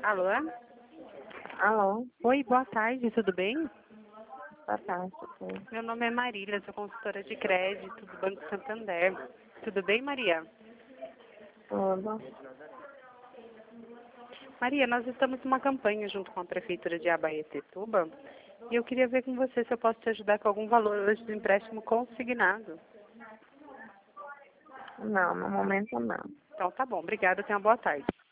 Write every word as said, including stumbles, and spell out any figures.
Alô? Alô, Oi, boa tarde, tudo bem? boa tarde. Sim. Meu nome é Marília, sou consultora de crédito do Banco Santander. Tudo bem, Maria? Tudo. Maria, nós estamos numa campanha junto com a Prefeitura de Abaetetuba e eu queria ver com você se eu posso te ajudar com algum valor hoje do empréstimo consignado. Não, no momento não. Então tá bom, obrigada, tenha uma boa tarde.